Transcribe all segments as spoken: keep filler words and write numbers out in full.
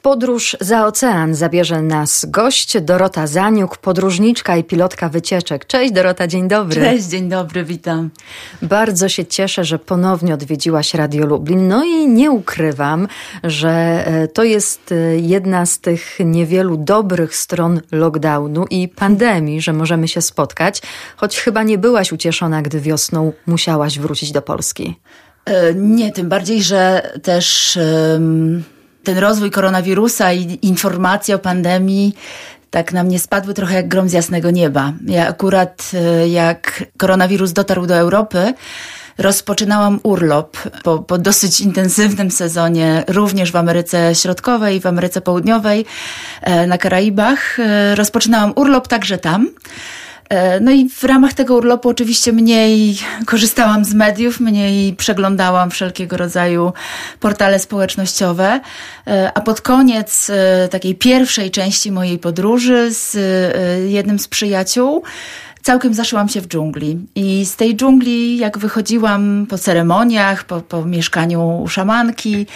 podróż za ocean zabierze nas gość Dorota Zaniuk, podróżniczka i pilotka wycieczek. Cześć Dorota, dzień dobry. Cześć, dzień dobry, witam. Bardzo się cieszę, że ponownie odwiedziłaś Radio Lublin. No i nie ukrywam, że to jest jedna z tych niewielu dobrych stron lockdownu i pandemii, że możemy się spotkać, choć chyba nie byłaś ucieszona, gdy wiosną musiałaś wrócić do Polski. Nie, tym bardziej, że też um, ten rozwój koronawirusa i informacje o pandemii tak na mnie spadły trochę jak grom z jasnego nieba. Ja akurat jak koronawirus dotarł do Europy, rozpoczynałam urlop po, po dosyć intensywnym sezonie, również w Ameryce Środkowej, w Ameryce Południowej, na Karaibach. Rozpoczynałam urlop także tam. No i w ramach tego urlopu oczywiście mniej korzystałam z mediów, mniej przeglądałam wszelkiego rodzaju portale społecznościowe, a pod koniec takiej pierwszej części mojej podróży z jednym z przyjaciół całkiem zaszyłam się w dżungli i z tej dżungli, jak wychodziłam po ceremoniach, po, po mieszkaniu u szamanki,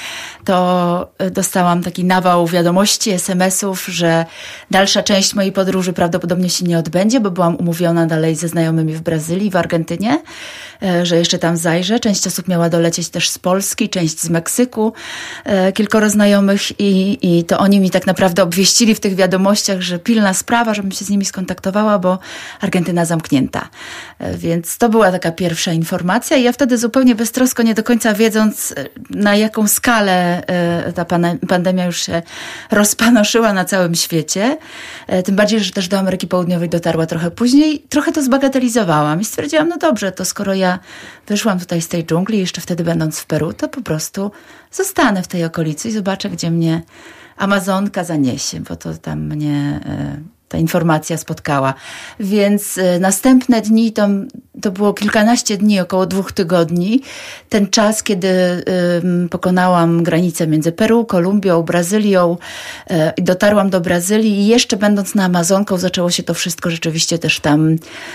to dostałam taki nawał wiadomości, es em esów, że dalsza część mojej podróży prawdopodobnie się nie odbędzie, bo byłam umówiona dalej ze znajomymi w Brazylii, w Argentynie, że jeszcze tam zajrzę. Część osób miała dolecieć też z Polski, część z Meksyku, kilkoro znajomych i, i to oni mi tak naprawdę obwieścili w tych wiadomościach, że pilna sprawa, żebym się z nimi skontaktowała, bo Argentyna zamknięta. Więc to była taka pierwsza informacja i ja wtedy zupełnie beztrosko, nie do końca wiedząc, na jaką skalę ta pandemia już się rozpanoszyła na całym świecie. Tym bardziej, że też do Ameryki Południowej dotarła trochę później. Trochę to zbagatelizowałam i stwierdziłam, no dobrze, to skoro ja wyszłam tutaj z tej dżungli, jeszcze wtedy będąc w Peru, to po prostu zostanę w tej okolicy i zobaczę, gdzie mnie Amazonka zaniesie, bo to tam mnie ta informacja spotkała. Więc y, następne dni, to, to było kilkanaście dni, około dwóch tygodni. Ten czas, kiedy y, pokonałam granicę między Peru, Kolumbią, Brazylią i y, dotarłam do Brazylii i jeszcze będąc na Amazonką zaczęło się to wszystko rzeczywiście też tam y,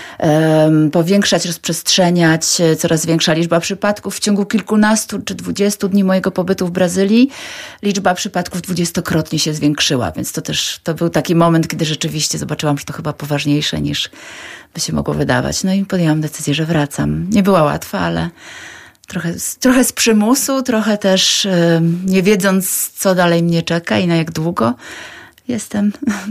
powiększać, rozprzestrzeniać. Coraz większa liczba przypadków. W ciągu kilkunastu czy dwudziestu dni mojego pobytu w Brazylii liczba przypadków dwudziestokrotnie się zwiększyła. Więc to też to był taki moment, kiedy rzeczywiście zobaczyłam, że to chyba poważniejsze niż by się mogło wydawać. No i podjęłam decyzję, że wracam. Nie była łatwa, ale trochę, trochę z przymusu, trochę też yy, nie wiedząc, co dalej mnie czeka i na jak długo jestem.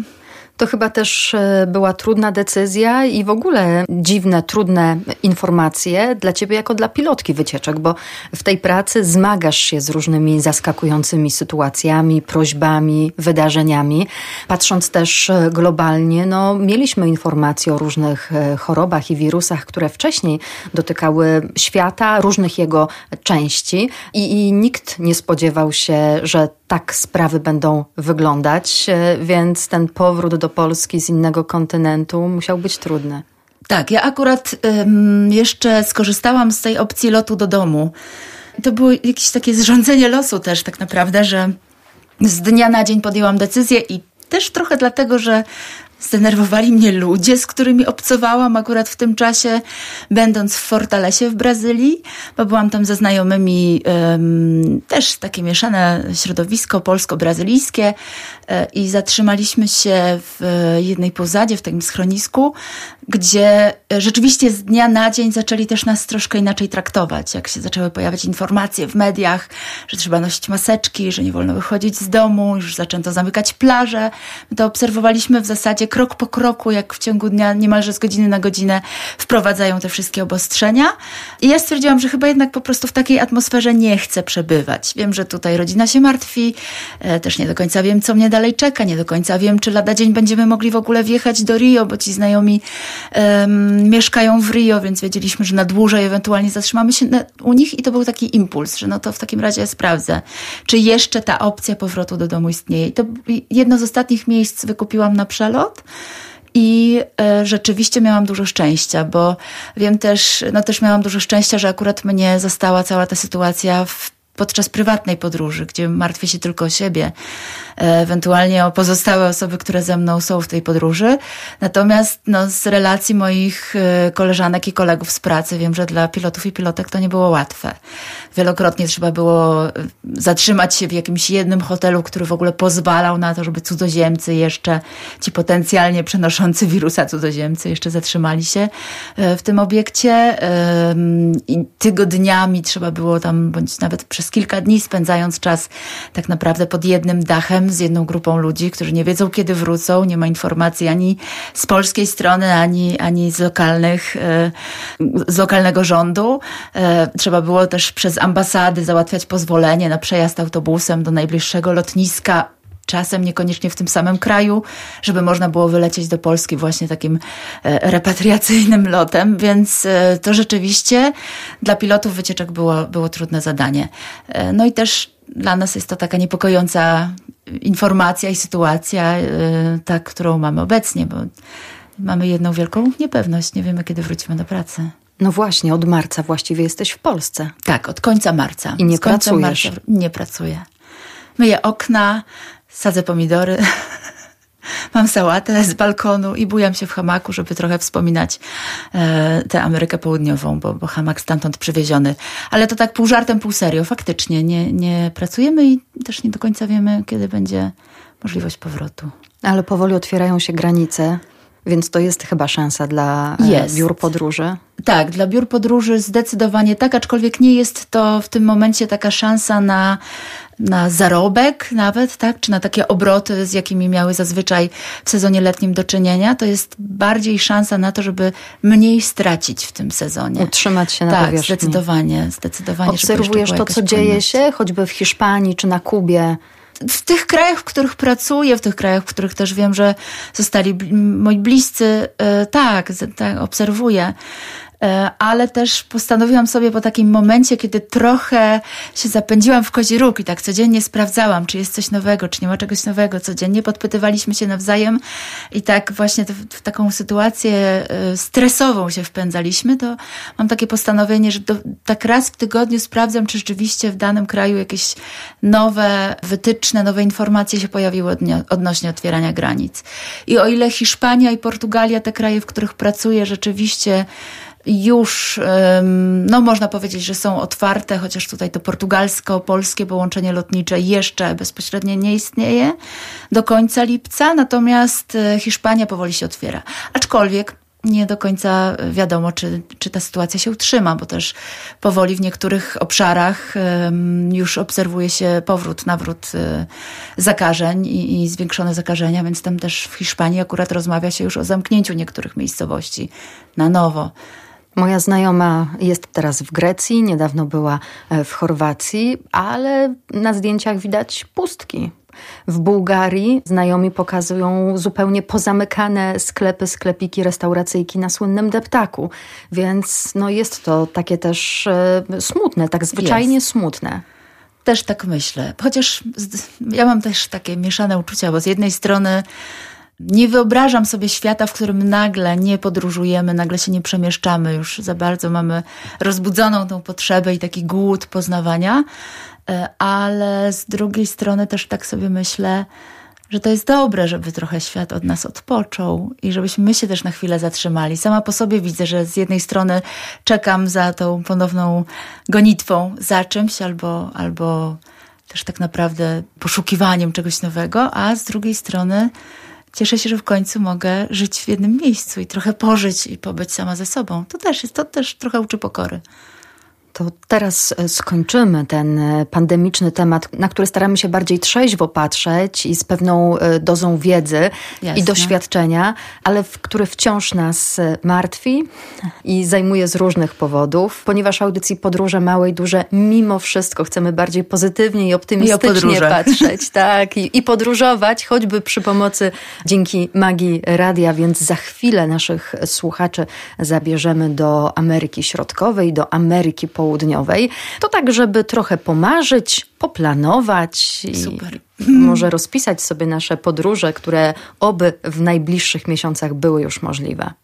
To chyba też była trudna decyzja i w ogóle dziwne, trudne informacje dla ciebie jako dla pilotki wycieczek, bo w tej pracy zmagasz się z różnymi zaskakującymi sytuacjami, prośbami, wydarzeniami. Patrząc też globalnie, no mieliśmy informacje o różnych chorobach i wirusach, które wcześniej dotykały świata, różnych jego części i, i nikt nie spodziewał się, że tak sprawy będą wyglądać, więc ten powrót do Polski z innego kontynentu musiał być trudny. Tak, ja akurat um, jeszcze skorzystałam z tej opcji lotu do domu. To było jakieś takie zrządzenie losu też tak naprawdę, że z dnia na dzień podjęłam decyzję i też trochę dlatego, że zdenerwowali mnie ludzie, z którymi obcowałam akurat w tym czasie, będąc w Fortalesie w Brazylii, bo byłam tam ze znajomymi, um, też takie mieszane środowisko polsko-brazylijskie e, i zatrzymaliśmy się w jednej posadzie, w takim schronisku, gdzie rzeczywiście z dnia na dzień zaczęli też nas troszkę inaczej traktować. Jak się zaczęły pojawiać informacje w mediach, że trzeba nosić maseczki, że nie wolno wychodzić z domu, już zaczęto zamykać plaże. My to obserwowaliśmy w zasadzie krok po kroku, jak w ciągu dnia niemalże z godziny na godzinę wprowadzają te wszystkie obostrzenia. I ja stwierdziłam, że chyba jednak po prostu w takiej atmosferze nie chcę przebywać. Wiem, że tutaj rodzina się martwi, też nie do końca wiem, co mnie dalej czeka, nie do końca wiem, czy lada dzień będziemy mogli w ogóle wjechać do Rio, bo ci znajomi um, mieszkają w Rio, więc wiedzieliśmy, że na dłużej ewentualnie zatrzymamy się na, u nich i to był taki impuls, że no to w takim razie sprawdzę, czy jeszcze ta opcja powrotu do domu istnieje. I to jedno z ostatnich miejsc wykupiłam na przelot. I e, rzeczywiście miałam dużo szczęścia, bo wiem też, no też miałam dużo szczęścia, że akurat mnie zastała cała ta sytuacja w, podczas prywatnej podróży, gdzie martwię się tylko o siebie. ewentualnie o pozostałe osoby, które ze mną są w tej podróży. Natomiast no, z relacji moich koleżanek i kolegów z pracy wiem, że dla pilotów i pilotek to nie było łatwe. Wielokrotnie trzeba było zatrzymać się w jakimś jednym hotelu, który w ogóle pozwalał na to, żeby cudzoziemcy jeszcze, ci potencjalnie przenoszący wirusa cudzoziemcy jeszcze zatrzymali się w tym obiekcie. I tygodniami trzeba było tam, bądź nawet przez kilka dni spędzając czas tak naprawdę pod jednym dachem z jedną grupą ludzi, którzy nie wiedzą, kiedy wrócą, nie ma informacji ani z polskiej strony, ani, ani z lokalnych, z lokalnego rządu. Trzeba było też przez ambasady załatwiać pozwolenie na przejazd autobusem do najbliższego lotniska, czasem niekoniecznie w tym samym kraju, żeby można było wylecieć do Polski właśnie takim repatriacyjnym lotem, więc to rzeczywiście dla pilotów wycieczek było, było trudne zadanie. No i też dla nas jest to taka niepokojąca informacja i sytuacja, ta, którą mamy obecnie, bo mamy jedną wielką niepewność, nie wiemy, kiedy wrócimy do pracy. No właśnie, od marca właściwie jesteś w Polsce. Tak, od końca marca. I nie Z końca pracujesz? Marca nie pracuję. Myję okna, sadzę pomidory, mam sałatę z balkonu i bujam się w hamaku, żeby trochę wspominać e, tę Amerykę Południową, bo, bo hamak stamtąd przywieziony. Ale to tak pół żartem, pół serio. Faktycznie nie, nie pracujemy i też nie do końca wiemy, kiedy będzie możliwość powrotu. Ale powoli otwierają się granice, więc to jest chyba szansa dla jest. biur podróży. Tak, dla biur podróży zdecydowanie tak, aczkolwiek nie jest to w tym momencie taka szansa na, na zarobek nawet, tak, czy na takie obroty, z jakimi miały zazwyczaj w sezonie letnim do czynienia. To jest bardziej szansa na to, żeby mniej stracić w tym sezonie. Utrzymać się na tak, powierzchni. Tak, zdecydowanie, zdecydowanie. Obserwujesz to, co dzieje płynność. się, choćby w Hiszpanii czy na Kubie? W tych krajach, w których pracuję, w tych krajach, w których też wiem, że zostali moi bliscy, tak, tak obserwuję. Ale też postanowiłam sobie po takim momencie, kiedy trochę się zapędziłam w kozi róg i tak codziennie sprawdzałam, czy jest coś nowego, czy nie ma czegoś nowego. Codziennie podpytywaliśmy się nawzajem i tak właśnie w taką sytuację stresową się wpędzaliśmy, to mam takie postanowienie, że do, tak raz w tygodniu sprawdzam, czy rzeczywiście w danym kraju jakieś nowe wytyczne, nowe informacje się pojawiły odnośnie otwierania granic. I o ile Hiszpania i Portugalia, te kraje, w których pracuję, rzeczywiście już, no można powiedzieć, że są otwarte, chociaż tutaj to portugalsko-polskie połączenie lotnicze jeszcze bezpośrednio nie istnieje do końca lipca, natomiast Hiszpania powoli się otwiera. Aczkolwiek nie do końca wiadomo, czy, czy ta sytuacja się utrzyma, bo też powoli w niektórych obszarach już obserwuje się powrót, nawrót zakażeń i, i zwiększone zakażenia, więc tam też w Hiszpanii akurat rozmawia się już o zamknięciu niektórych miejscowości na nowo. Moja znajoma jest teraz w Grecji, niedawno była w Chorwacji, ale na zdjęciach widać pustki. W Bułgarii znajomi pokazują zupełnie pozamykane sklepy, sklepiki, restauracyjki na słynnym deptaku. Więc no jest to takie też e, smutne, tak zwyczajnie jest. smutne. Też tak myślę. Chociaż ja mam też takie mieszane uczucia, bo z jednej strony nie wyobrażam sobie świata, w którym nagle nie podróżujemy, nagle się nie przemieszczamy, już za bardzo mamy rozbudzoną tą potrzebę i taki głód poznawania, ale z drugiej strony też tak sobie myślę, że to jest dobre, żeby trochę świat od nas odpoczął i żebyśmy my się też na chwilę zatrzymali. Sama po sobie widzę, że z jednej strony czekam za tą ponowną gonitwą za czymś albo, albo też tak naprawdę poszukiwaniem czegoś nowego, a z drugiej strony cieszę się, że w końcu mogę żyć w jednym miejscu i trochę pożyć i pobyć sama ze sobą. To też jest, to też trochę uczy pokory. To teraz skończymy ten pandemiczny temat, na który staramy się bardziej trzeźwo patrzeć i z pewną dozą wiedzy Jasne. i doświadczenia, ale w, który wciąż nas martwi i zajmuje z różnych powodów, ponieważ audycji Podróże Małe i Duże mimo wszystko chcemy bardziej pozytywnie i optymistycznie I patrzeć tak, i, i podróżować, choćby przy pomocy dzięki magii radia, więc za chwilę naszych słuchaczy zabierzemy do Ameryki Środkowej, do Ameryki Południowej. To tak, żeby trochę pomarzyć, poplanować i Super. może rozpisać sobie nasze podróże, które oby w najbliższych miesiącach były już możliwe.